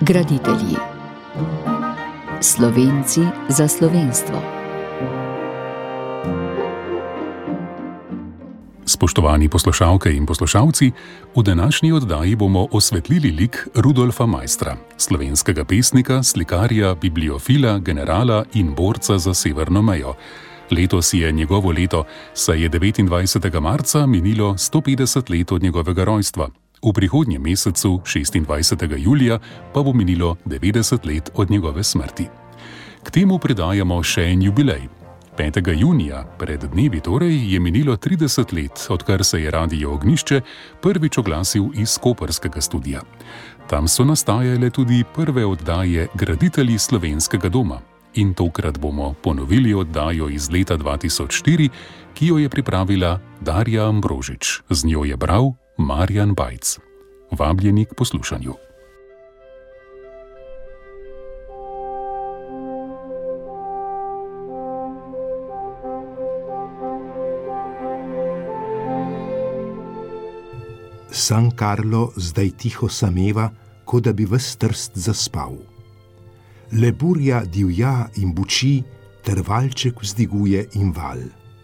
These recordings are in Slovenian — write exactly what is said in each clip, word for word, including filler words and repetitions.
Graditelji. Slovenci za slovenstvo. Spoštovani poslušalke in poslušalci, v današnji oddaji bomo osvetlili lik Rudolfa Maistra, slovenskega pesnika, slikarja, bibliofila, generala in borca za severno mejo. Letos je njegovo leto, saj je devetindvajsetega marca minilo sto petdeset let od njegovega rojstva. V prihodnjem mesecu, šestindvajsetega julija, pa bo minilo devetdeset let od njegove smrti. K temu predajamo še en jubilej. petega junija, pred dnevi torej, je minilo trideset let, odkar se je Radio Ognjišče prvič oglasil iz koprskega studia. Tam so nastajale tudi prve oddaje Graditelji slovenskega doma. In tokrat bomo ponovili oddajo iz leta dva tisoč štiri, ki jo je pripravila Darja Ambrožič. Z njo je bral Marjan Bajc. Vabljeni k poslušanju. San Carlo zdaj tiho sameva, kot da bi ves Trst zaspal. Le burja divja in buči, ter valček vzdiguje in val.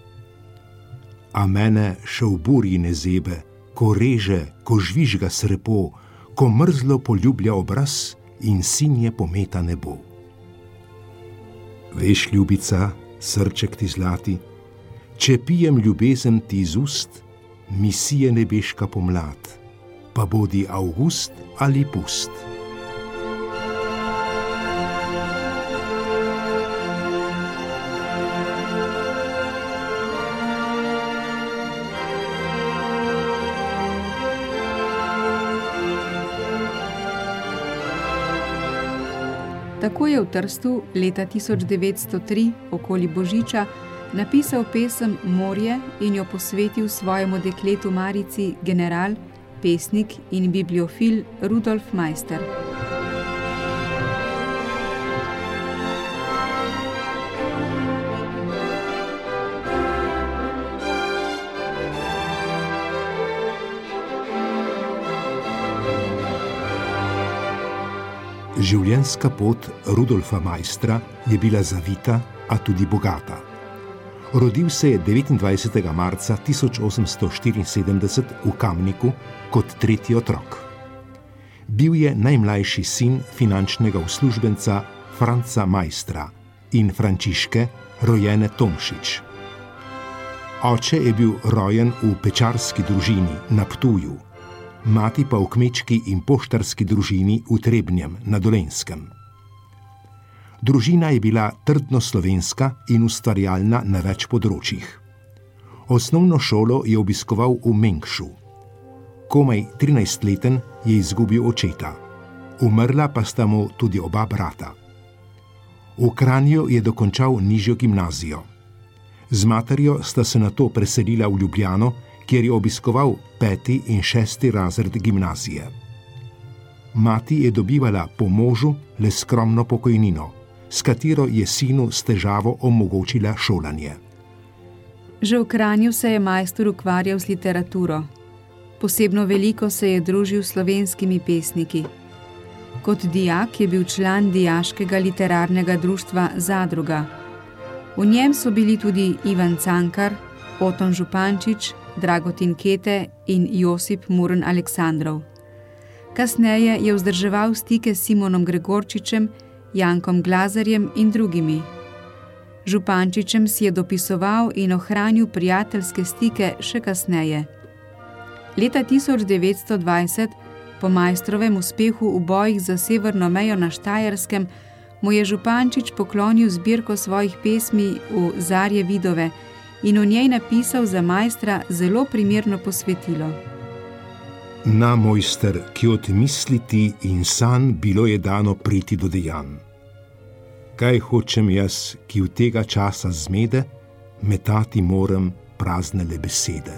A mene še v burji ne zebe, ko reže, ko žvižga srepo, ko mrzlo poljublja obraz in sinje pometa nebo. Veš, ljubica, srček ti zlati, če pijem ljubezen ti iz ust, misije nebeška pomlad, pa bodi avgust ali pust. Tako je v Trstu leta tisoč devetsto tri, okoli Božiča, napisal pesem Morje in jo posvetil svojemu dekletu Marici general, pesnik in bibliofil Rudolf Maister. Življenjska pot Rudolfa Maistra je bila zavita, a tudi bogata. Rodil se je devetindvajsetega marca tisoč osemsto štiriinsedemdeset v Kamniku kot tretji otrok. Bil je najmlajši sin finančnega uslužbenca Franca Maistra in Frančiške, rojene Tomšič. Oče je bil rojen v pečarski družini na Ptuju, mati pa v kmečki in poštarski družini v Trebnjem na Dolenjskem. Družina je bila trdno slovenska in ustvarjalna na več področjih. Osnovno šolo je obiskoval v Mengšu. Komaj trinajstleten je izgubil očeta. Umrla pa sta mu tudi oba brata. V Kranju je dokončal nižjo gimnazijo. Z materjo sta se nato preselila v Ljubljano, kjer je obiskoval peti in šesti razred gimnazije. Mati je dobivala po možu le skromno pokojnino, s katero je sinu s težavo omogočila šolanje. Že v Kranju se je Maistor ukvarjal z literaturo. Posebno veliko se je družil s slovenskimi pesniki. Kot dijak je bil član dijaškega literarnega društva Zadruga. V njem so bili tudi Ivan Cankar, Oton Župančič, Dragotin Kete in Josip Murn Aleksandrov. Kasneje je vzdrževal stike s Simonom Gregorčičem, Jankom Glazerjem in drugimi. Župančičem si je dopisoval in ohranil prijateljske stike še kasneje. Leta tisoč devetsto dvajset, po Maistrovem uspehu v bojih za severno mejo na Štajerskem, mu je Župančič poklonil zbirko svojih pesmi v Zarje Vidove in v njej napisal za Maistra zelo primerno posvetilo. Na, mojster, ki od misliti in sanj bilo je dano priti do dejanj. Kaj hočem jaz, ki v tega časa zmede, metati moram prazne le besede.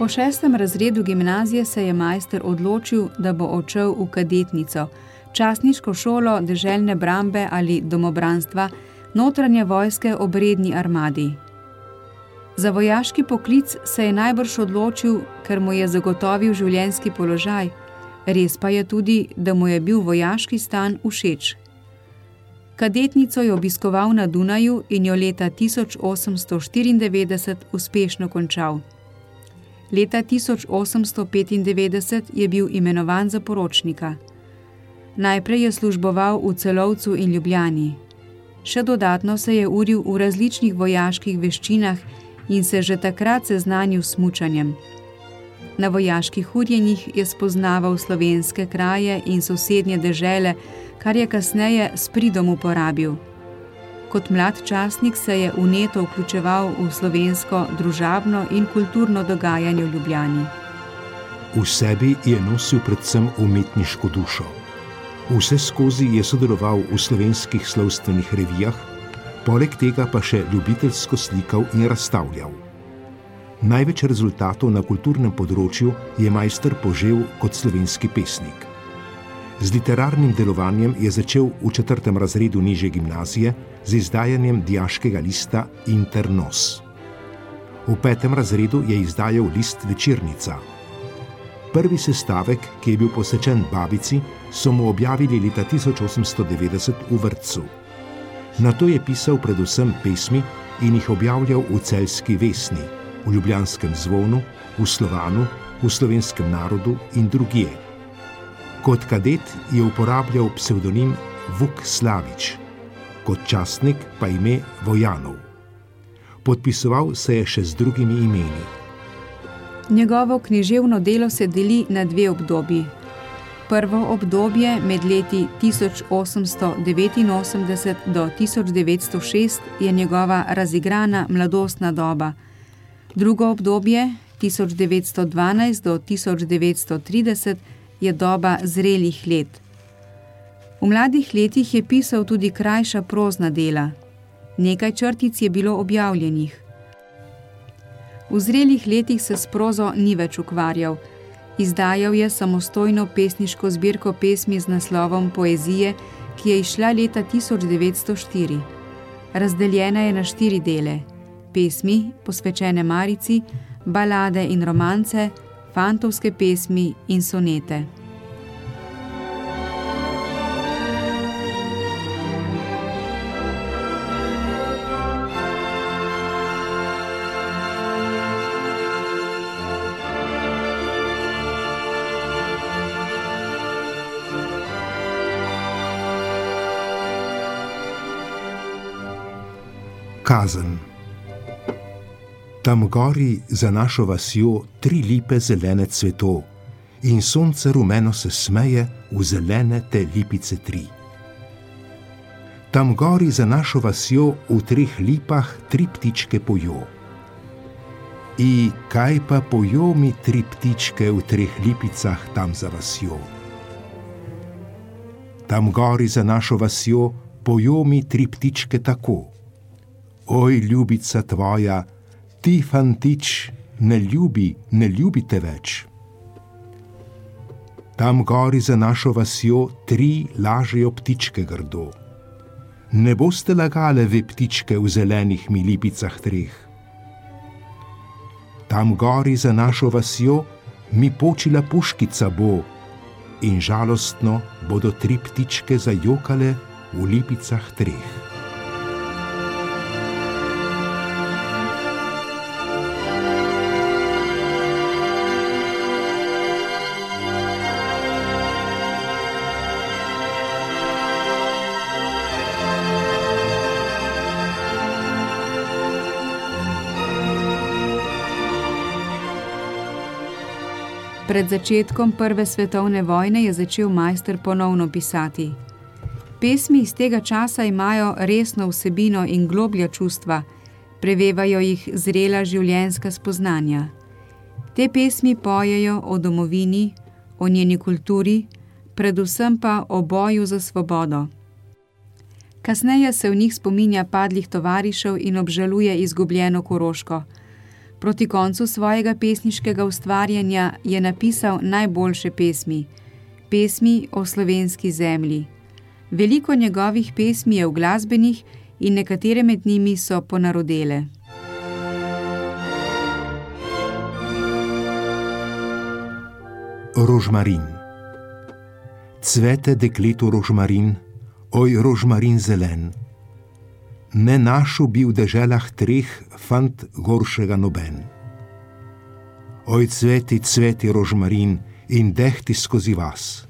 Po šestem razredu gimnazije se je majster odločil, da bo odšel v kadetnico, častniško šolo deželne brambe ali domobranstva, notranje vojske ob redni armadi. Za vojaški poklic se je najbrž odločil, ker mu je zagotovil življenjski položaj, res pa je tudi, da mu je bil vojaški stan všeč. Kadetnico je obiskoval na Dunaju in jo leta tisoč osemsto štiriindevetdeset uspešno končal. Leta tisoč osemsto petindevetdeset je bil imenovan za poročnika. Najprej je služboval v Celovcu in Ljubljani. Še dodatno se je uril v različnih vojaških veščinah in se že takrat seznanil s smučanjem. Na vojaških urjenjih je spoznaval slovenske kraje in sosednje dežele, kar je kasneje s pridom uporabil. Kot mlad častnik se je vneto vključeval v slovensko družabno in kulturno dogajanje v Ljubljani. V sebi je nosil predvsem umetniško dušo. Vse skozi je sodeloval v slovenskih slovstvenih revijah, poleg tega pa še ljubiteljsko slikal in razstavljal. Največ rezultatov na kulturnem področju je majster požel kot slovenski pesnik. Z literarnim delovanjem je začel v četrtem razredu nižje gimnazije z izdajanjem dijaškega lista Internos. V petem razredu je izdajal list Večernica. Prvi sestavek, ki je bil posvečen babici, so mu objavili leta tisoč osemsto devetdeset v vrtcu. Nato je pisal predvsem pesmi in jih objavljal v Celjski Vesni, v Ljubljanskem zvonu, v Slovanu, v Slovenskem narodu in drugje. Kot kadet je uporabljal psevdonim Vuk Slavič, kot častnik pa ime Vojanov. Podpisoval se je še z drugimi imeni. Njegovo književno delo se deli na dve obdobji. Prvo obdobje med leti tisoč osemsto devetinosemdeset do tisoč devetsto šest je njegova razigrana mladostna doba. Drugo obdobje, tisoč devetsto dvanajst do tisoč devetsto trideset, je doba zrelih let. V mladih letih je pisal tudi krajša prozna dela. Nekaj črtic je bilo objavljenih. V zrelih letih se s prozo ni več ukvarjal. Izdajal je samostojno pesniško zbirko pesmi z naslovom Poezije, ki je izšla leta tisoč devetsto štiri. Razdeljena je na štiri dele: pesmi, posvečene Marici, balade in romance, fantovske pesmi in sonete. Kazen. Tam gori za našo vasjo tri lipe zelene cvetov in sonce rumeno se smeje v zelene te lipice tri. Tam gori za našo vasjo v treh lipah tri ptičke pojo. I kaj pa pojo mi tri ptičke v treh lipicah tam za vasjo? Tam gori za našo vasjo pojo mi tri ptičke tako. Oj, ljubica tvoja, ti fantič, ne ljubi, ne ljubite več. Tam gori za našo vasjo tri lažejo ptičke grdo. Ne boste lagale ve ptičke v zelenih mi lipicah treh. Tam gori za našo vasjo mi počila puškica bo in žalostno bodo tri ptičke zajokale v lipicah treh. Pred začetkom prve svetovne vojne je začel majster ponovno pisati. Pesmi iz tega časa imajo resno vsebino in globlja čustva, prevevajo jih zrela življenjska spoznanja. Te pesmi pojejo o domovini, o njeni kulturi, predvsem pa o boju za svobodo. Kasneje se v njih spominja padlih tovarišev in obžaluje izgubljeno Koroško. Proti koncu svojega pesniškega ustvarjanja je napisal najboljše pesmi, pesmi o slovenski zemlji. Veliko njegovih pesmi je uglasbenih in nekatere med njimi so ponarodele. Rožmarin. Cvete dekletu rožmarin, oj rožmarin zelen. Ne našel bi v deželah treh fant goršega noben. Oj cveti, cveti rožmarin in dehti skozi vas.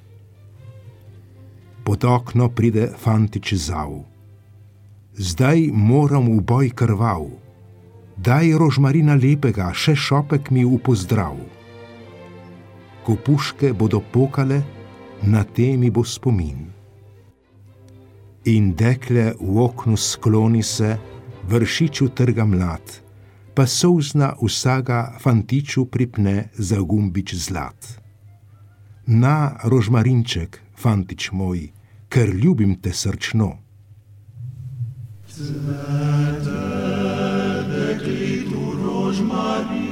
Pod okno pride fantič zav. Zdaj moram v boj krvav. Daj rožmarina lepega, še šopek mi v pozdrav. Ko puške bodo pokale, na te mi bo spomin. In dekle v oknu skloni se, vršiču trga mlad, pa solzna vsaga fantiču pripne za gumbič zlat. Na, rožmarinček, fantič moj, ker ljubim te srčno. Cvete dekletu rožmarin,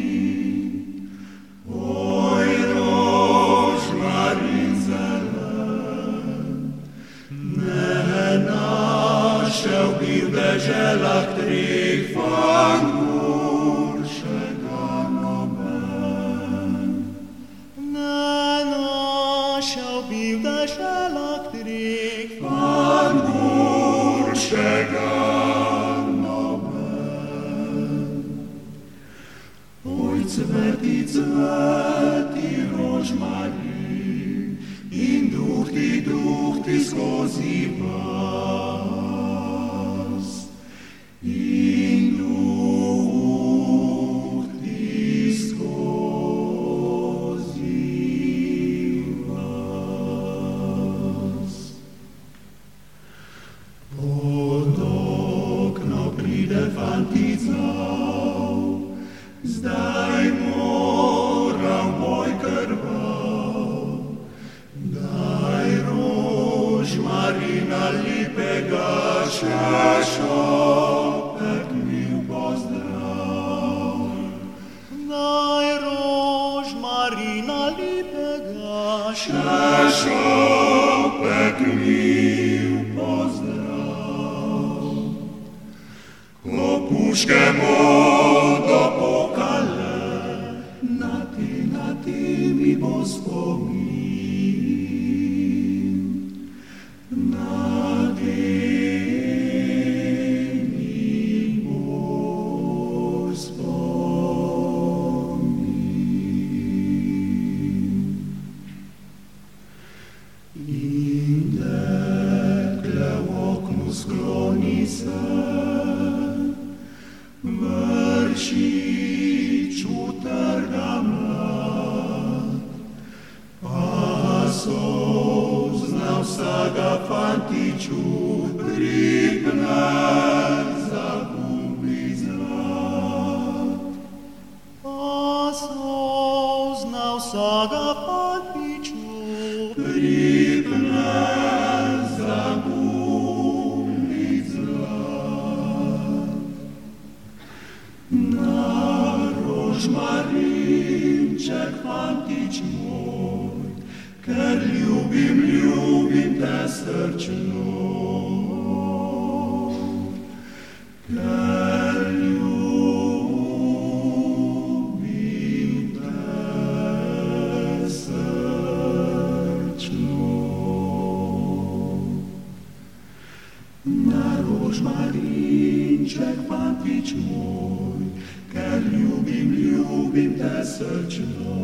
oj rožmarin zelen. Ne našel bi v deželah treh fant goršega noben. Ne našel bi v deželah treh fant goršega noben. Oj cveti, cveti rožmarin in duhti, duhti skozi vas. In duhti skozi vas. Pod okno pride fantic zav, zdaj moram boj krvav. Daj rožmarina lepega, še šopek mi v pozdrav. Daj rožmarina lepega, še šopek mi v pozdrav. Ko puške bodo pokale, na te, na te mi bo spomin. Na te mi bo spomin. In dekle v oknu skloni se, vršič utrga mlad, pa solzna vsaga fantiču pripne za gumbič zlat. Pa solzna vsaga fantiču pripne za gumbič zlat. Na rožmarinček, fantič moj, ker ljubim, ljubim te srčno. Ker ljubim te srčno. Na rožmarinček, fantič moj, ker ljubim, ljubim te srčno.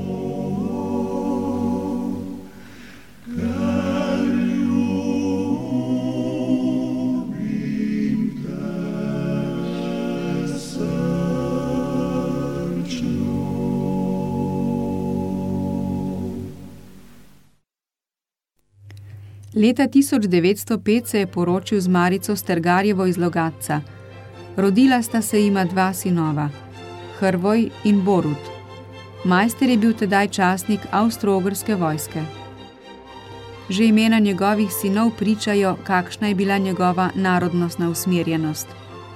Ker ljubim te srčno. Leta tisoč devetsto pet se je poročil z Marico Stergarjevo iz Logatca. Rodila sta se jima dva sinova, Hrvoj in Borut. Majster je bil tedaj častnik avstro-ogrske vojske. Že imena njegovih sinov pričajo, kakšna je bila njegova narodnostna usmerjenost.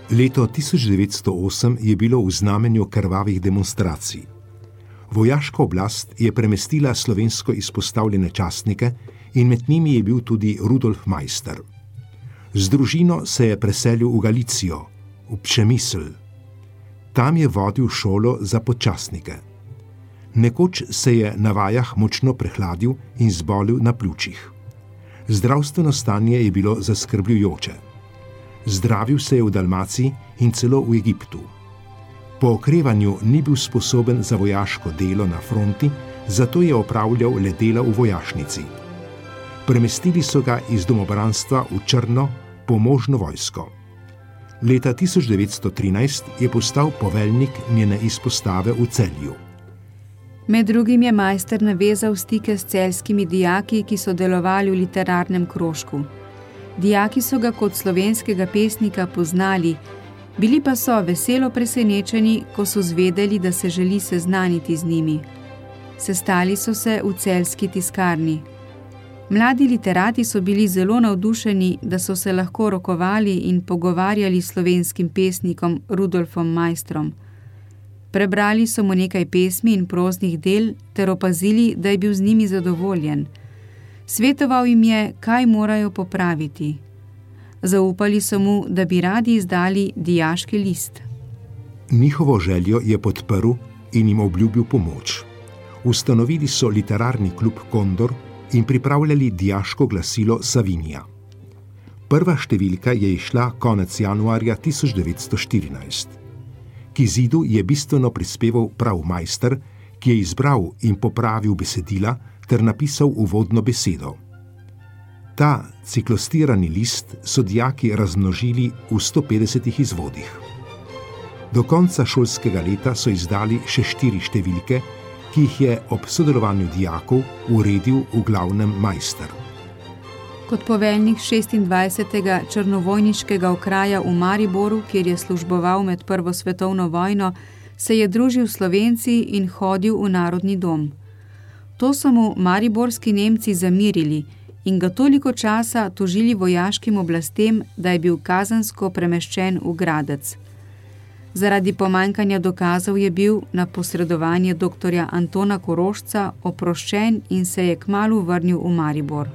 Leto tisoč devetsto osem je bilo v znamenju krvavih demonstracij. Vojaška oblast je premestila slovensko izpostavljene častnike in med njimi je bil tudi Rudolf Maister. Z družino se je preselil v Galicijo, v Přemysl. Tam je vodil šolo za podčastnike. Nekoč se je na vajah močno prehladil in zbolel na pljučih. Zdravstveno stanje je bilo zaskrbljujoče. Zdravil se je v Dalmaciji in celo v Egiptu. Po okrevanju ni bil sposoben za vojaško delo na fronti, zato je opravljal le dela v vojašnici. Premestili so ga iz domobranstva v Črno pomožno vojsko. Leta tisoč devetsto trinajst je postal poveljnik njene izpostave v Celju. Med drugim je Maister navezal stike s celjskimi dijaki, ki so delovali v literarnem krožku. Dijaki so ga kot slovenskega pesnika poznali, bili pa so veselo presenečeni, ko so zvedeli, da se želi seznaniti z njimi. Sestali so se v celjski tiskarni. Mladi literati so bili zelo navdušeni, da so se lahko rokovali in pogovarjali s slovenskim pesnikom Rudolfom Maistrom. Prebrali so mu nekaj pesmi in proznih del ter opazili, da je bil z njimi zadovoljen. Svetoval jim je, kaj morajo popraviti. Zaupali so mu, da bi radi izdali dijaški list. Njihovo željo je podprl in jim obljubil pomoč. Ustanovili so literarni klub Kondor in pripravljali dijaško glasilo Savinja. Prva številka je izšla konec januarja tisoč devetsto štirinajst. K izidu je bistveno prispeval prav Maister, ki je izbral in popravil besedila ter napisal uvodno besedo. Ta ciklostirani list so dijaki razmnožili v sto petdesetih izvodih. Do konca šolskega leta so izdali še štiri številke, ki jih je ob sodelovanju dijakov uredil v glavnem Maister. Kot poveljnik šestindvajsetega črnovojniškega okraja v Mariboru, kjer je služboval med Prvo svetovno vojno, se je družil s Slovenci in hodil v Narodni dom. To so mu mariborski Nemci zamirili in ga toliko časa tožili vojaškim oblastem, da je bil kazensko premeščen v Gradec. Zaradi pomanjkanja dokazov je bil na posredovanje doktorja Antona Korošca oproščen in se je kmalu vrnil v Maribor.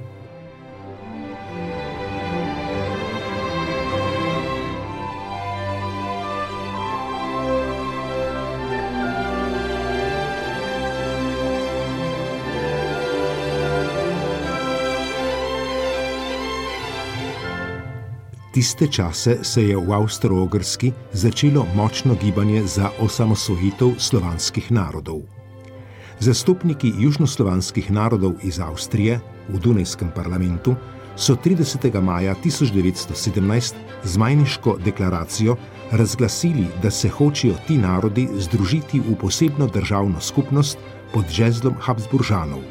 Tiste čase se je v Avstro-Ogrski začelo močno gibanje za osamosvojitev slovanskih narodov. Zastopniki južnoslovanskih narodov iz Avstrije v Dunajskem parlamentu so tridesetega maja tisoč devetsto sedemnajst z Majniško deklaracijo razglasili, da se hočejo ti narodi združiti v posebno državno skupnost pod žezlom Habsburžanov.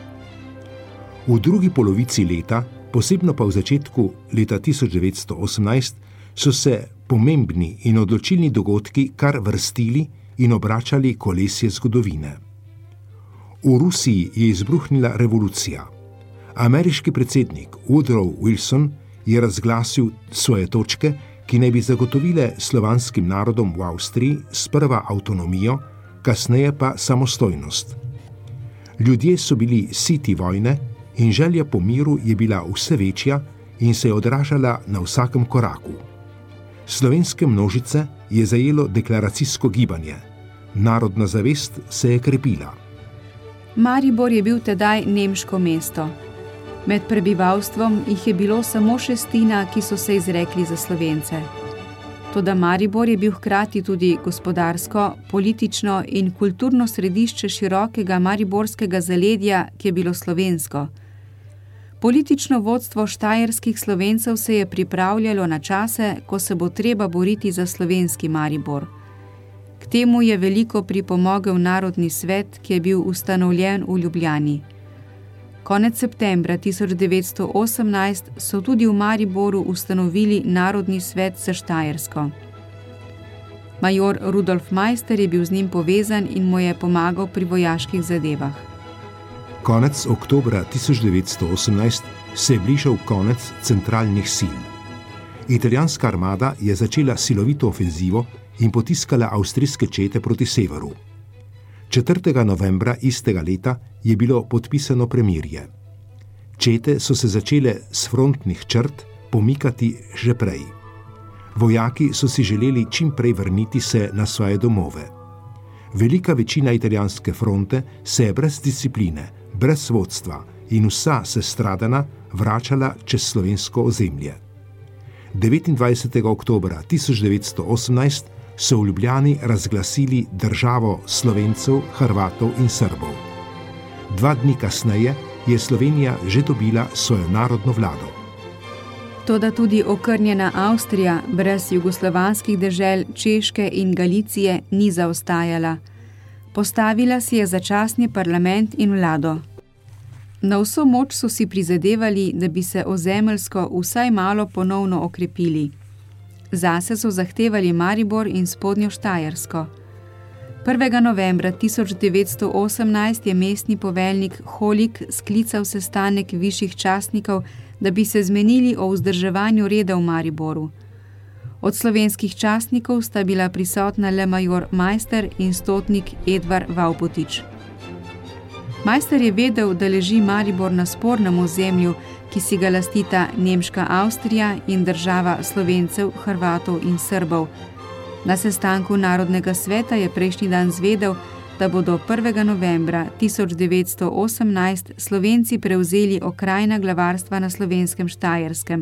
V drugi polovici leta, posebno pa v začetku leta tisoč devetsto osemnajst, so se pomembni in odločilni dogodki kar vrstili in obračali kolesje zgodovine. V Rusiji je izbruhnila revolucija. Ameriški predsednik Woodrow Wilson je razglasil svoje točke, ki naj bi zagotovile slovanskim narodom v Avstriji sprva avtonomijo, kasneje pa samostojnost. Ljudje so bili siti vojne in želja po miru je bila vse večja in se je odražala na vsakem koraku. Slovenske množice je zajelo deklaracijsko gibanje. Narodna zavest se je krepila. Maribor je bil tedaj nemško mesto. Med prebivalstvom jih je bilo samo šestina, ki so se izrekli za Slovence. Toda Maribor je bil hkrati tudi gospodarsko, politično in kulturno središče širokega mariborskega zaledja, ki je bilo slovensko. Politično vodstvo štajerskih Slovencev se je pripravljalo na čase, ko se bo treba boriti za slovenski Maribor. K temu je veliko pripomogel Narodni svet, ki je bil ustanovljen v Ljubljani. Konec septembra tisoč devetsto osemnajst so tudi v Mariboru ustanovili Narodni svet za Štajersko. Major Rudolf Maister je bil z njim povezan in mu je pomagal pri vojaških zadevah. Konec oktobra tisoč devetsto osemnajst se je bližal konec centralnih sil. Italijanska armada je začela silovito ofenzivo in potiskala avstrijske čete proti severu. četrtega novembra istega leta je bilo podpisano premirje. Čete so se začele s frontnih črt pomikati že prej. Vojaki so si želeli čim prej vrniti se na svoje domove. Velika večina italijanske fronte se je brez discipline, brez vodstva in vsa sestradana vračala čez slovensko ozemlje. devetindvajsetega oktobra tisoč devetsto osemnajst so v Ljubljani razglasili državo Slovencev, Hrvatov in Srbov. Dva dni kasneje je Slovenija že dobila svojo narodno vlado. Toda tudi okrnjena Avstrija brez jugoslovanskih dežel Češke in Galicije ni zaostajala. Postavila si je začasni parlament in vlado. Na vso moč so si prizadevali, da bi se ozemeljsko vsaj malo ponovno okrepili. Zase so zahtevali Maribor in Spodnjo Štajersko. prvega novembra tisoč devetsto osemnajst je mestni poveljnik Holik sklical sestanek višjih častnikov, da bi se zmenili o vzdrževanju reda v Mariboru. Od slovenskih častnikov sta bila prisotna le major Majster in stotnik Edvar Vaupotič. Majster je vedel, da leži Maribor na spornem ozemlju, ki si ga lastita nemška Avstrija in država Slovencev, Hrvatov in Srbov. Na sestanku Narodnega sveta je prejšnji dan zvedel, da bodo prvega novembra tisoč devetsto osemnajst Slovenci prevzeli okrajna glavarstva na slovenskem Štajerskem.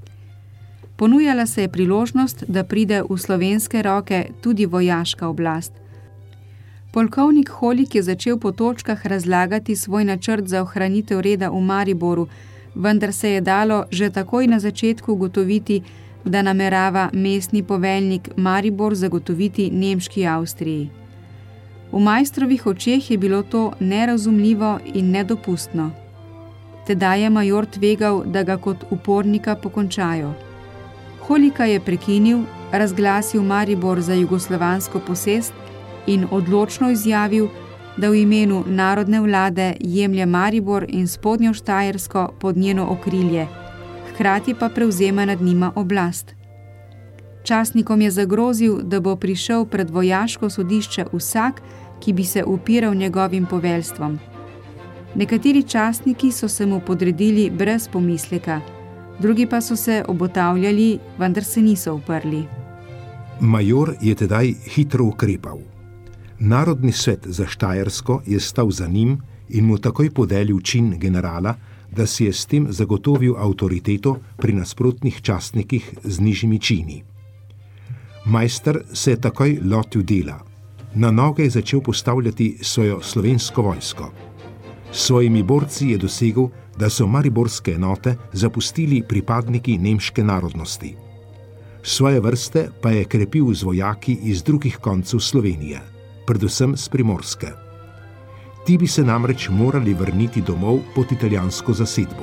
Ponujala se je priložnost, da pride v slovenske roke tudi vojaška oblast. Polkovnik Holik je začel po točkah razlagati svoj načrt za ohranitev reda v Mariboru, vendar se je dalo že takoj na začetku ugotoviti, da namerava mestni poveljnik Maribor zagotoviti nemški Avstriji. V Majstrovih očeh je bilo to nerazumljivo in nedopustno. Tedaj je major tvegal, da ga kot upornika pokončajo. Holika je prekinil, razglasil Maribor za jugoslovansko posest in odločno izjavil, da v imenu narodne vlade jemlje Maribor in Spodnjo Štajersko pod njeno okrilje, hkrati pa prevzema nad njima oblast. Častnikom je zagrozil, da bo prišel pred vojaško sodišče vsak, ki bi se upiral njegovim poveljstvom. Nekateri častniki so se mu podredili brez pomisleka, drugi pa so se obotavljali, vendar se niso uprli. Major je tedaj hitro ukrepal. Narodni svet za Štajersko je stal za njim in mu takoj podelil čin generala, da si je s tem zagotovil avtoriteto pri nasprotnih častnikih z nižjimi čini. Majster se je takoj lotil dela. Na noge je začel postavljati svojo slovensko vojsko. S svojimi borci je dosegel, da so mariborske enote zapustili pripadniki nemške narodnosti. Svoje vrste pa je krepil z vojaki iz drugih koncev Slovenije, predvsem z Primorske. Ti bi se namreč morali vrniti domov pod italijansko zasedbo.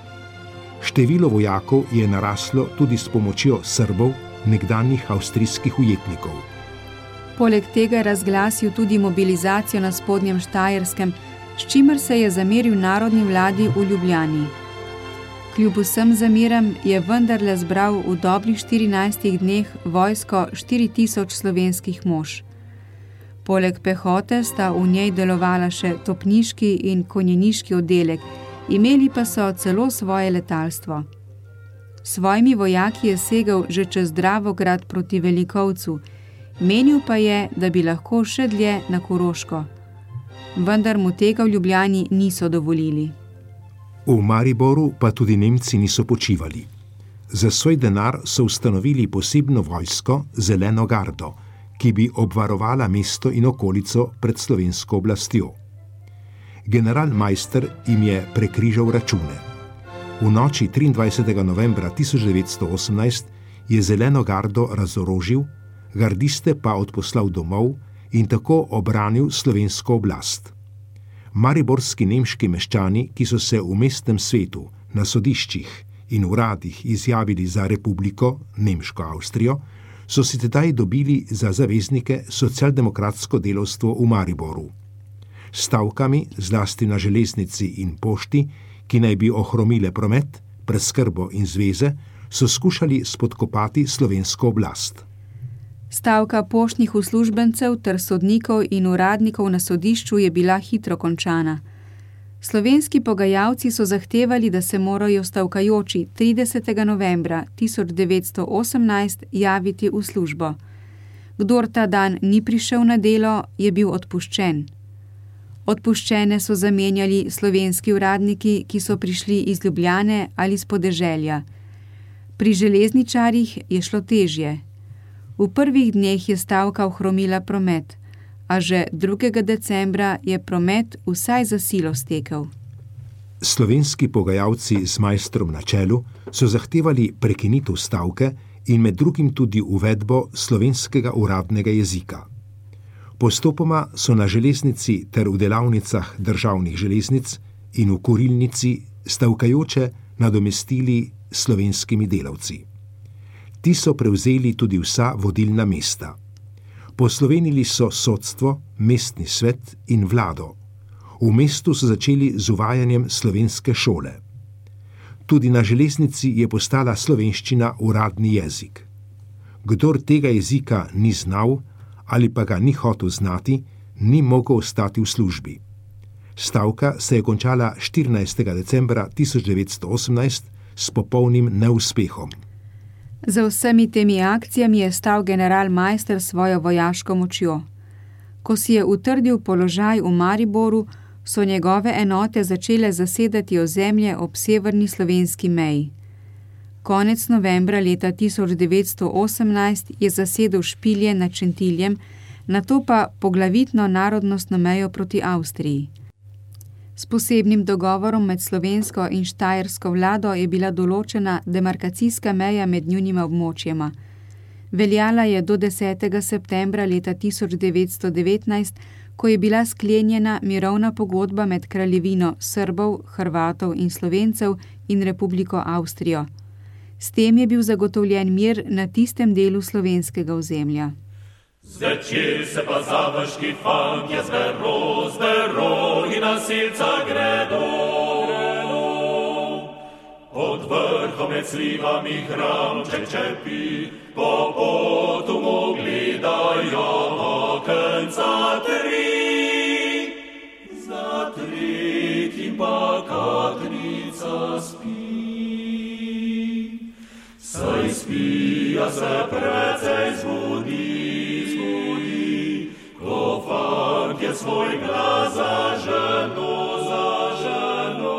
Število vojakov je naraslo tudi s pomočjo Srbov, nekdanjih avstrijskih ujetnikov. Poleg tega je razglasil tudi mobilizacijo na Spodnjem Štajerskem, s čimer se je zameril narodni vladi v Ljubljani. Kljub vsem zameram je vendarle zbral v dobrih štirinajstih dneh vojsko štiri tisoč slovenskih mož. Poleg pehote sta v njej delovala še topniški in konjeniški oddelek, imeli pa so celo svoje letalstvo. S svojimi vojaki je segel že čez Dravograd proti Velikovcu, menil pa je, da bi lahko še dlje na Koroško. Vendar mu tega v Ljubljani niso dovolili. V Mariboru pa tudi Nemci niso počivali. Za svoj denar so ustanovili posebno vojsko, Zeleno gardo, ki bi obvarovala mesto in okolico pred slovensko oblastjo. General Majster jim je prekrižal račune. V noči triindvajsetega novembra tisoč devetsto osemnajst je Zeleno gardo razorožil, gardiste pa odposlal domov in tako obranil slovensko oblast. Mariborski nemški meščani, ki so se v mestnem svetu, na sodiščih in uradih izjavili za republiko, nemško Avstrijo, so si tedaj dobili za zaveznike socialdemokratsko delavstvo v Mariboru. Stavkami, zlasti na železnici in pošti, ki naj bi ohromile promet, preskrbo in zveze, so skušali spodkopati slovensko oblast. Stavka poštnih uslužbencev ter sodnikov in uradnikov na sodišču je bila hitro končana. Slovenski pogajalci so zahtevali, da se morajo stavkajoči tridesetega novembra tisoč devetsto osemnajst javiti v službo. Kdor ta dan ni prišel na delo, je bil odpuščen. Odpuščene so zamenjali slovenski uradniki, ki so prišli iz Ljubljane ali s podeželja. Pri železničarjih je šlo težje. V prvih dneh je stavka ohromila promet, a že drugega decembra je promet vsaj za silo stekel. Slovenski pogajalci z Maistrom na čelu so zahtevali prekinitev stavke in med drugim tudi uvedbo slovenskega uradnega jezika. Postopoma so na železnici ter v delavnicah državnih železnic in v kurilnici stavkajoče nadomestili slovenskimi delavci. Ti so prevzeli tudi vsa vodilna mesta. Poslovenili so sodstvo, mestni svet in vlado. V mestu so začeli z uvajanjem slovenske šole. Tudi na železnici je postala slovenščina uradni jezik. Kdor tega jezika ni znal ali pa ga ni hotel znati, ni mogel ostati v službi. Stavka se je končala štirinajstega decembra tisoč devetsto osemnajst s popolnim neuspehom. Za vsemi temi akcijami je stal general Maister svojo vojaško močjo. Ko si je utrdil položaj v Mariboru, so njegove enote začele zasedati ozemlje ob severni slovenski meji. Konec novembra leta tisoč devetsto osemnajst je zasedel Špilje nad Šentiljem, nato pa poglavitno narodnostno mejo proti Avstriji. S posebnim dogovorom med slovensko in štajersko vlado je bila določena demarkacijska meja med njunima območjema. Veljala je do desetega septembra leta tisoč devetsto devetnajst, ko je bila sklenjena mirovna pogodba med kraljevino Srbov, Hrvatov in Slovencev in Republiko Avstrijo. S tem je bil zagotovljen mir na tistem delu slovenskega ozemlja. Zvečer se pa završki fantje zvero, zvero in nasilca gredo. Pod vrhom med slivami hramček čepi, po potu mu gledajo okenca tri. Za tretjim pa katnica spi. Saj spi, a se precej zbudi, zbudi, ko fantje svoj glas zaženo, zaženo.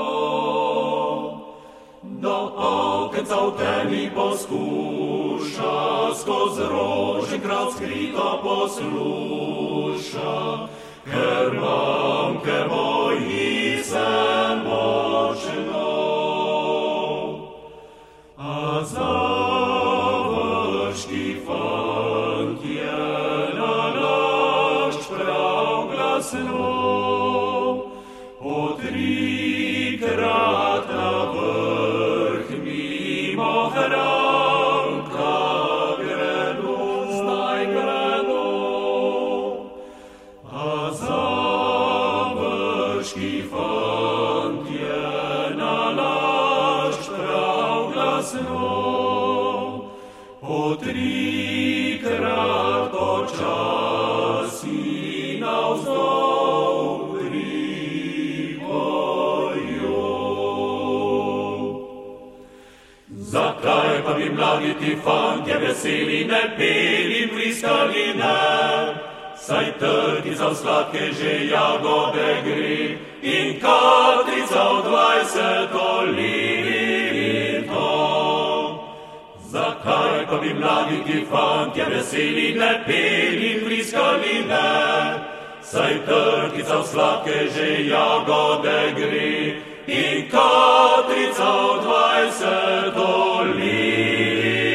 Do okenca v temi poskuša, skoz roženkrat skrito posluša, ker mamke boji se močno. A završki fantje nalašč prav glasno, po trikrat na vrh mimo hranka gredo, zdaj gredo. A završki fantje nalašč prav glasno, po trikrat počasi navzdol pripojo. Zakaj pa bi mladi ti fantje veseli ne peli, vriskali ne? Saj trtica v sladke že jagode gre in katrica v dvajseto leto. Zakaj pa bi mladi ti fantje veseli ne peli, vriskali ne? Saj trtica v sladke že jagode gre in katrica v dvajseto leto.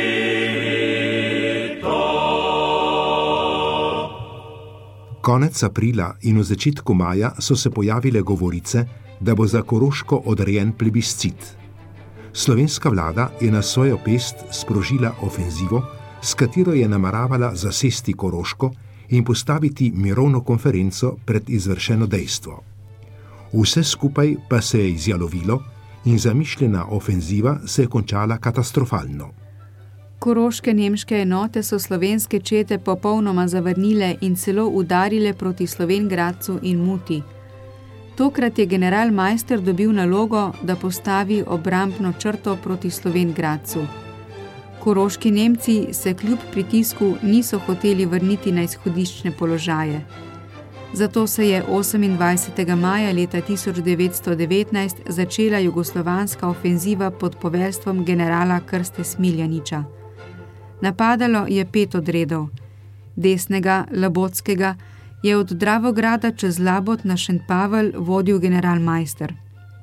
Konec aprila in v začetku maja so se pojavile govorice, da bo za Koroško odrejen plebiscit. Slovenska vlada je na svojo pest sprožila ofenzivo, s katero je nameravala zasesti Koroško in postaviti mirovno konferenco pred izvršeno dejstvo. Vse skupaj pa se je izjalovilo in zamišljena ofenziva se je končala katastrofalno. Koroške nemške enote so slovenske čete popolnoma zavrnile in celo udarile proti Slovenj Gradcu in Muti. Tokrat je general Maister dobil nalogo, da postavi obrambno črto proti Slovenj Gradcu. Koroški Nemci se kljub pritisku niso hoteli vrniti na izhodiščne položaje. Zato se je osemindvajsetega maja leta tisoč devetsto devetnajst začela jugoslovanska ofenziva pod poveljstvom generala Krste Smiljanića. Napadalo je pet odredov. Desnega, Labotskega, je od Dravograda čez Labot na Šentpavelj vodil general Maister.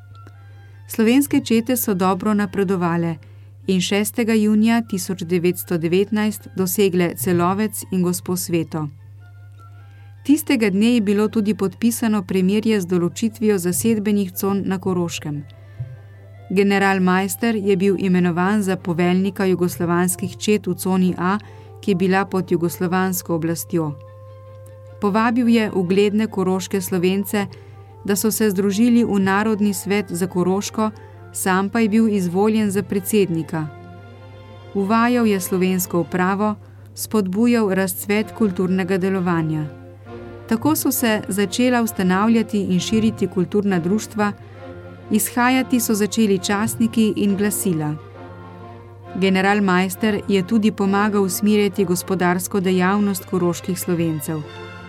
Slovenske čete so dobro napredovale in šestega junija tisoč devetsto devetnajst dosegle Celovec in Gospo Sveto. Tistega dne je bilo tudi podpisano premirje z določitvijo zasedbenih con na Koroškem. General Maister je bil imenovan za poveljnika jugoslovanskih čet v coni A, ki je bila pod jugoslovansko oblastjo. Povabil je ugledne koroške Slovence, da so se združili v Narodni svet za Koroško, sam pa je bil izvoljen za predsednika. Uvajal je slovensko upravo, spodbujal razcvet kulturnega delovanja. Tako so se začela ustanavljati in širiti kulturna društva, izhajati so začeli časniki in glasila. General Maister je tudi pomagal usmerjati gospodarsko dejavnost koroških Slovencev.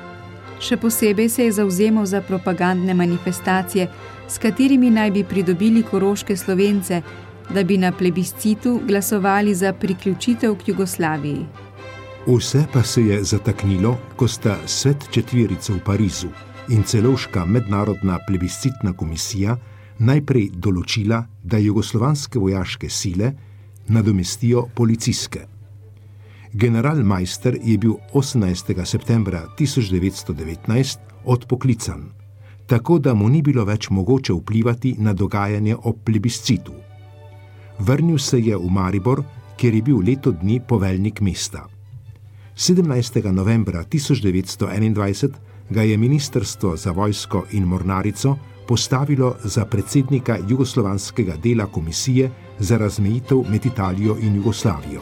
Še posebej se je zavzemal za propagandne manifestacije, s katerimi naj bi pridobili koroške Slovence, da bi na plebiscitu glasovali za priključitev k Jugoslaviji. Vse pa se je zataknilo, ko sta Svet četverice v Parizu in celovška mednarodna plebiscitna komisija najprej določila, da jugoslovanske vojaške sile nadomestijo policijske. General Maister je bil osemnajstega septembra tisoč devetsto devetnajst odpoklican, tako da mu ni bilo več mogoče vplivati na dogajanje ob plebiscitu. Vrnil se je v Maribor, kjer je bil leto dni poveljnik mesta. sedemnajstega novembra tisoč devetsto enaindvajset ga je Ministrstvo za vojsko in mornarico postavilo za predsednika jugoslovanskega dela komisije za razmejitev med Italijo in Jugoslavijo.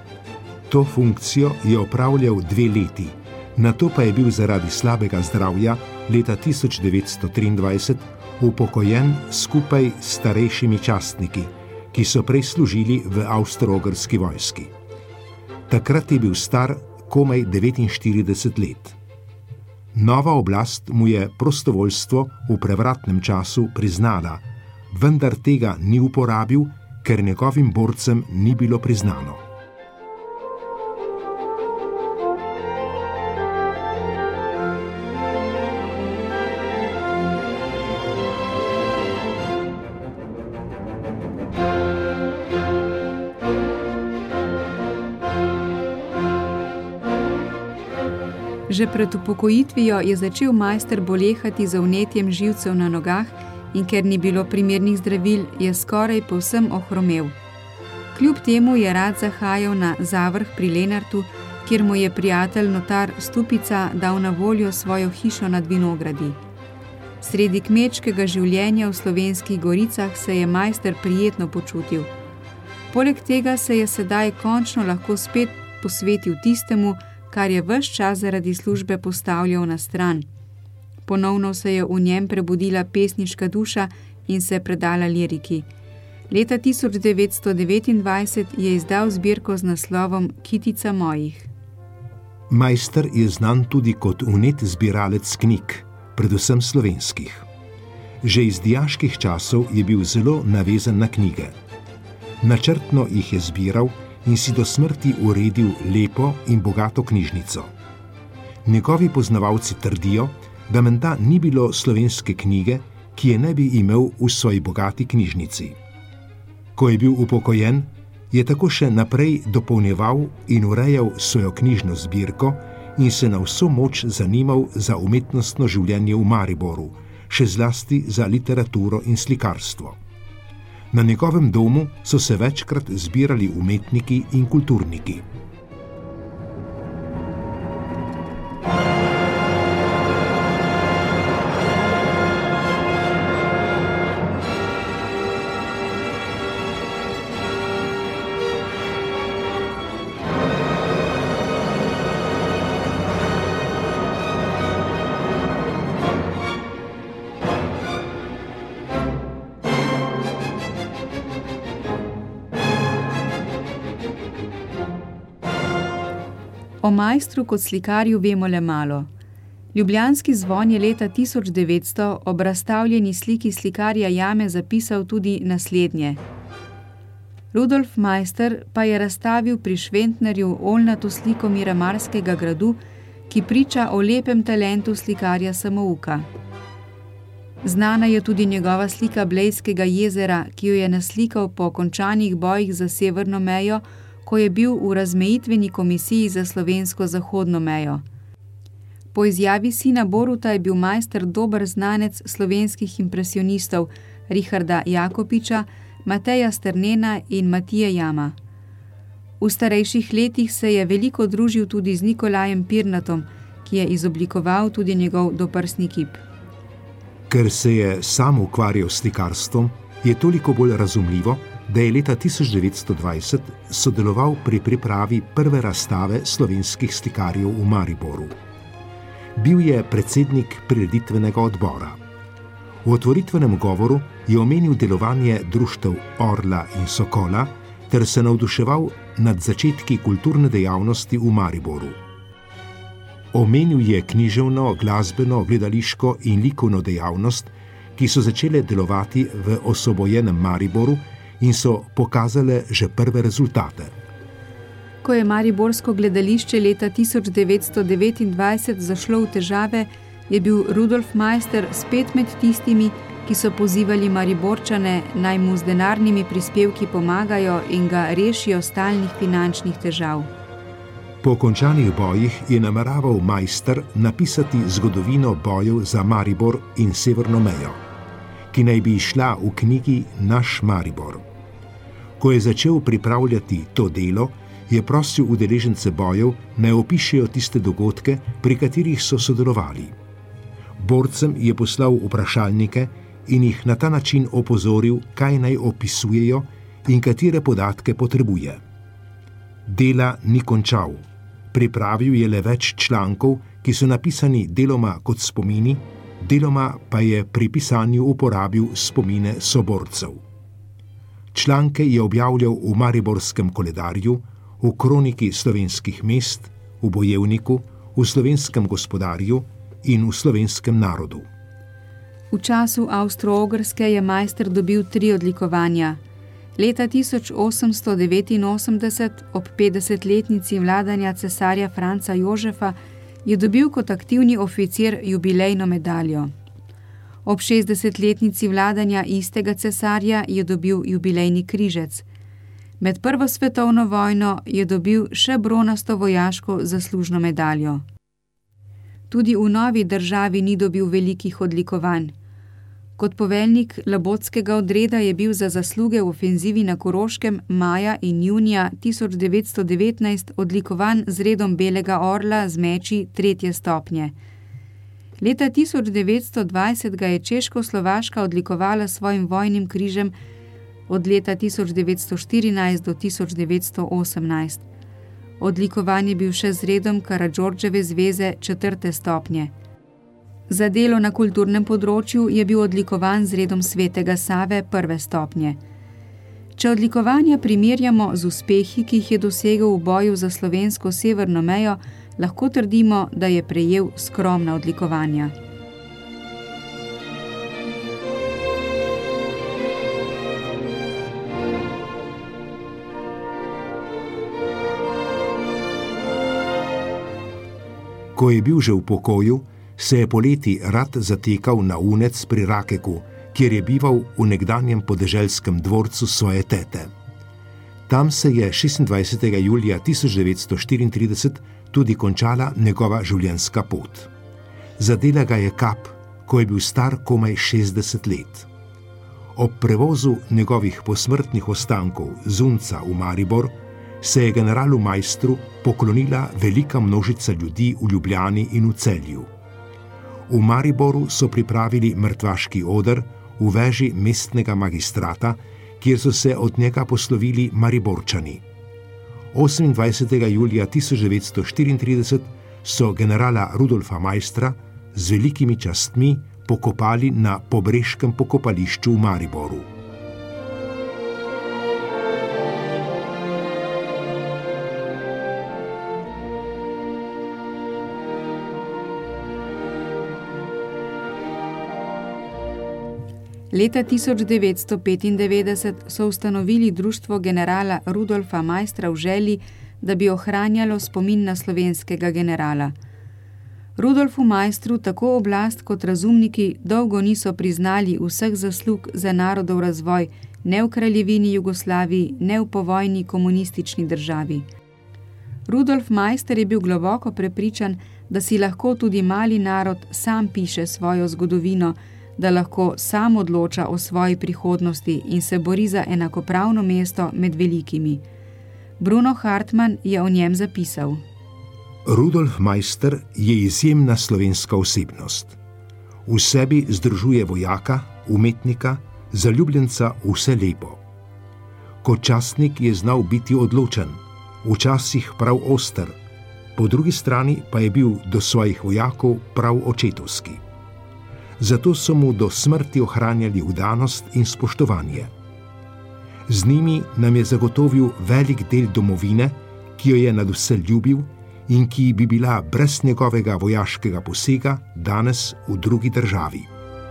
To funkcijo je opravljal dve leti, nato pa je bil zaradi slabega zdravja leta tisoč devetsto triindvajset upokojen skupaj s starejšimi častniki, ki so prej služili v avstro-ogrski vojski. Takrat je bil star komaj devetinštirideset let. Nova oblast mu je prostovoljstvo v prevratnem času priznala, vendar tega ni uporabil, ker njegovim borcem ni bilo priznano. Že pred upokojitvijo je začel Maister bolehati za vnetjem živcev na nogah in ker ni bilo primernih zdravil, je skoraj povsem ohromel. Kljub temu je rad zahajal na Zavrh pri Lenartu, kjer mu je prijatelj notar Stupica dal na voljo svojo hišo nad vinogradi. Sredi kmečkega življenja v Slovenskih goricah se je Maister prijetno počutil. Poleg tega se je sedaj končno lahko spet posvetil tistemu, kar je ves čas zaradi službe postavljal na stran. Ponovno se je v njem prebudila pesniška duša in se predala liriki. Leta tisoč devetsto devetindvajset je izdal zbirko z naslovom Kitica mojih. Maister je znan tudi kot vnet zbiralec knjig, predvsem slovenskih. Že iz dijaških časov je bil zelo navezan na knjige. Načrtno jih je zbiral in si do smrti uredil lepo in bogato knjižnico. Njegovi poznavalci trdijo, da menda ni bilo slovenske knjige, ki je ne bi imel v svoji bogati knjižnici. Ko je bil upokojen, je tako še naprej dopolnjeval in urejal svojo knjižno zbirko in se na vso moč zanimal za umetnostno življenje v Mariboru, še zlasti za literaturo in slikarstvo. Na njegovem domu so se večkrat zbirali umetniki in kulturniki. O Maistru kot slikarju vemo le malo. Ljubljanski zvon je leta tisoč devetsto ob razstavljeni sliki slikarja Jame zapisal tudi naslednje. Rudolf Maister pa je razstavil pri Šventnerju oljnato sliko Miramarskega gradu, ki priča o lepem talentu slikarja samouka. Znana je tudi njegova slika Blejskega jezera, ki jo je naslikal po končanih bojih za severno mejo, ko je bil v razmejitveni komisiji za slovensko zahodno mejo. Po izjavi sina Boruta je bil Maister dober znanec slovenskih impresionistov Richarda Jakopiča, Mateja Sternena in Matije Jama. V starejših letih se je veliko družil tudi z Nikolajem Pirnatom, ki je izoblikoval tudi njegov doprsni kip. Ker se je sam ukvarjal s slikarstvom, je toliko bolj razumljivo, da je leta tisoč devetsto dvajset sodeloval pri pripravi prve razstave slovenskih slikarjev v Mariboru. Bil je predsednik prireditvenega odbora. V otvoritvenem govoru je omenil delovanje društev Orla in Sokola ter se navduševal nad začetki kulturne dejavnosti v Mariboru. Omenil je književno, glasbeno, gledališko in likovno dejavnost, ki so začele delovati v osvobojenem Mariboru in so pokazale že prve rezultate. Ko je mariborsko gledališče leta tisoč devetsto devetindvajset zašlo v težave, je bil Rudolf Maister spet med tistimi, ki so pozivali Mariborčane, naj mu z denarnimi prispevki pomagajo in ga rešijo stalnih finančnih težav. Po končanih bojih je nameraval Maister napisati zgodovino bojev za Maribor in severno mejo, ki naj bi išla v knjigi Naš Maribor. Ko je začel pripravljati to delo, je prosil udeležence bojev, naj opišejo tiste dogodke, pri katerih so sodelovali. Borcem je poslal vprašalnike in jih na ta način opozoril, kaj naj opisujejo in katere podatke potrebuje. Dela ni končal. Pripravil je le več člankov, ki so napisani deloma kot spomini, deloma pa je pri pisanju uporabil spomine soborcev. Članke je objavljal v Mariborskem koledarju, v Kroniki slovenskih mest, v Bojevniku, v Slovenskem gospodarju in v Slovenskem narodu. V času Avstro-Ogrske je Maister dobil tri odlikovanja. Leta tisoč osemsto devetinosemdeset, ob petdesetletnici vladanja cesarja Franca Jožefa, je dobil kot aktivni oficir jubilejno medaljo. Ob šestdesetletnici vladanja istega cesarja je dobil jubilejni križec. Med prvo svetovno vojno je dobil še bronasto vojaško zaslužno medaljo. Tudi v novi državi ni dobil velikih odlikovanj. Kot poveljnik Labotskega odreda je bil za zasluge v ofenzivi na Koroškem maja in junija tisoč devetsto devetnajst odlikovan z redom Belega orla z meči tretje stopnje. Leta tisoč devetsto dvajset ga je Češko-Slovaška odlikovala s svojim vojnim križem od leta tisoč devetsto štirinajst do tisoč devetsto osemnajst. Odlikovan je bil še z redom Karadžordževe zveze četrte stopnje. Za delo na kulturnem področju je bil odlikovan z redom Svetega Save prve stopnje. Če odlikovanja primerjamo z uspehi, ki jih je dosegel v boju za slovensko severno mejo, lahko trdimo, da je prejel skromna odlikovanja. Ko je bil že v pokoju, se je poleti rad zatekal na Unec pri Rakeku, kjer je bival v nekdanjem podeželskem dvorcu svoje tete. Tam se je šestindvajsetega julija tisoč devetsto štiriintrideset tudi končala njegova življenjska pot. Zadela ga je kap, ko je bil star komaj šestdeset let. Ob prevozu njegovih posmrtnih ostankov z Unca v Maribor se je generalu Maistru poklonila velika množica ljudi v Ljubljani in v Celju. V Mariboru so pripravili mrtvaški oder v veži mestnega magistrata, kjer so se od njega poslovili Mariborčani. osemindvajsetega julija tisoč devetsto štiriintrideset so generala Rudolfa Maistra z velikimi častmi pokopali na Pobreškem pokopališču v Mariboru. Leta tisoč devetsto petindevetdeset so ustanovili društvo generala Rudolfa Maistra v želji, da bi ohranjalo spomin na slovenskega generala. Rudolfu Maistru tako oblast kot razumniki dolgo niso priznali vseh zaslug za narodov razvoj, ne v kraljevini Jugoslaviji, ne v povojni komunistični državi. Rudolf Maister je bil globoko prepričan, da si lahko tudi mali narod sam piše svojo zgodovino, da lahko sam odloča o svoji prihodnosti in se bori za enakopravno mesto med velikimi. Bruno Hartmann je o njem zapisal: Rudolf Maister je izjemna slovenska osebnost. V sebi združuje vojaka, umetnika, zaljubljenca vse lepo. Kot častnik je znal biti odločen, včasih prav oster, po drugi strani pa je bil do svojih vojakov prav očetovski. Zato so mu do smrti ohranjali vdanost in spoštovanje. Z njimi nam je zagotovil velik del domovine, ki jo je nadvse ljubil in ki bi bila brez njegovega vojaškega posega danes v drugi državi.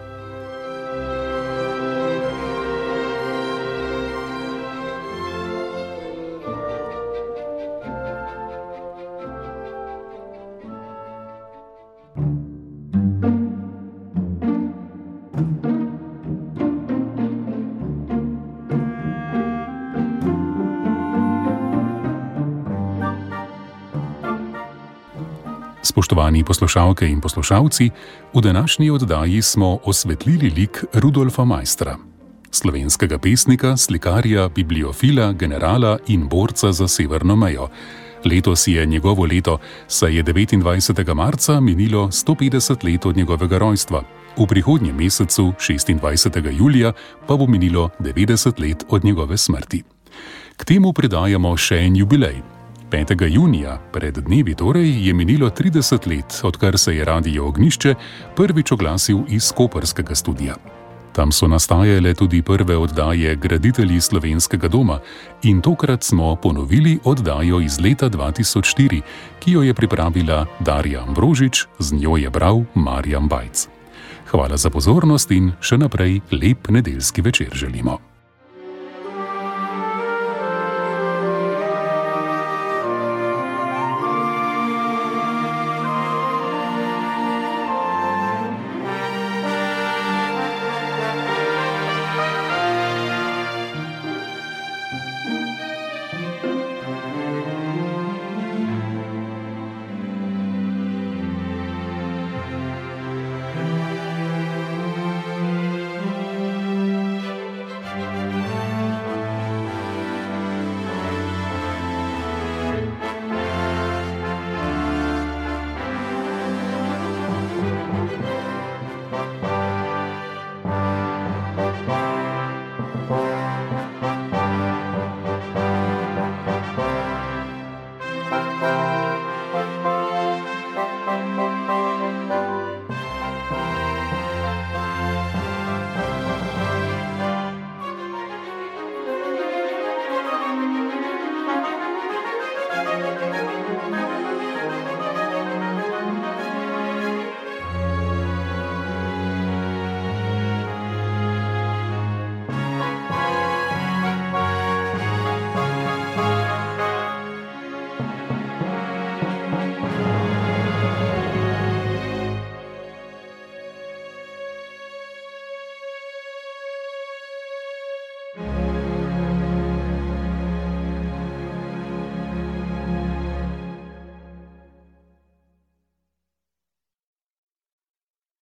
Spoštovani poslušalke in poslušalci, v današnji oddaji smo osvetlili lik Rudolfa Maistra, slovenskega pesnika, slikarja, bibliofila, generala in borca za severno mejo. Letos je njegovo leto, saj je devetindvajsetega marca minilo sto petdeset let od njegovega rojstva. V prihodnjem mesecu, šestindvajsetega julija, pa bo minilo devetdeset let od njegove smrti. K temu predajamo še en jubilej. petega junija, pred dnevi torej, je minilo trideset let, odkar se je Radio Ognjišče prvič oglasil iz koprskega studia. Tam so nastajale tudi prve oddaje Graditelji slovenskega doma in tokrat smo ponovili oddajo iz leta dva tisoč štiri, ki jo je pripravila Darja Ambrožič, z njo je bral Marjan Bajc. Hvala za pozornost in še naprej lep nedeljski večer želimo.